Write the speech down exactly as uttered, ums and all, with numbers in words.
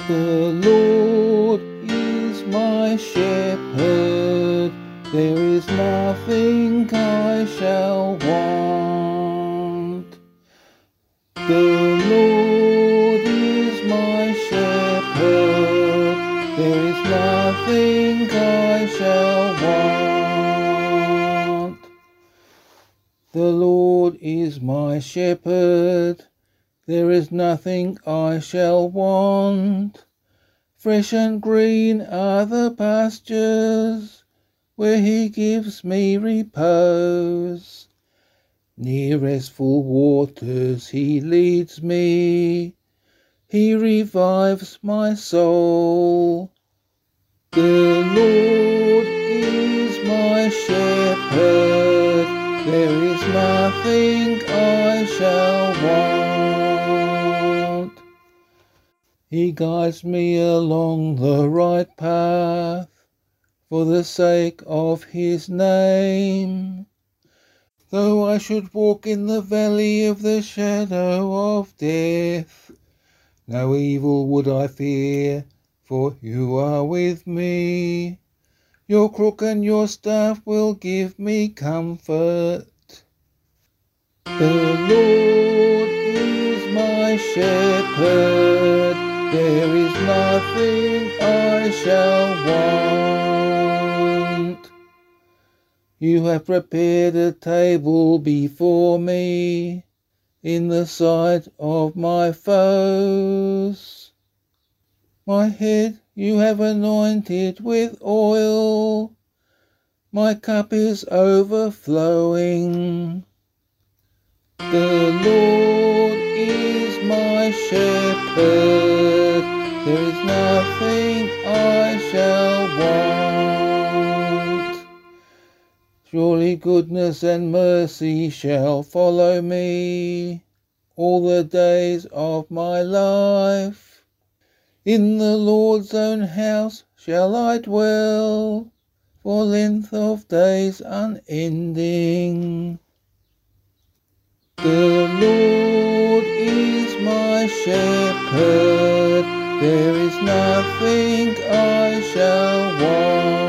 The Lord is my shepherd, there is nothing I shall want. The Lord is my shepherd, there is nothing I shall want. The Lord is my shepherd, there is nothing I shall want. Fresh and green are the pastures, where he gives me repose. Near restful waters he leads me, he revives my soul. The Lord is my shepherd, there is nothing I shall want. He guides me along the right path, for the sake of his name. Though I should walk in the valley of the shadow of death, no evil would I fear, for you are with me. Your crook and your staff will give me comfort. The Lord is my shepherd, there is nothing I shall want. You have prepared a table before me in the sight of my foes. My head you have anointed with oil, my cup is overflowing. The Lord is my shepherd, there is nothing I shall want. Surely goodness and mercy shall follow me all the days of my life. In the Lord's own house shall I dwell for length of days unending. The Lord is my shepherd, there is nothing I shall want.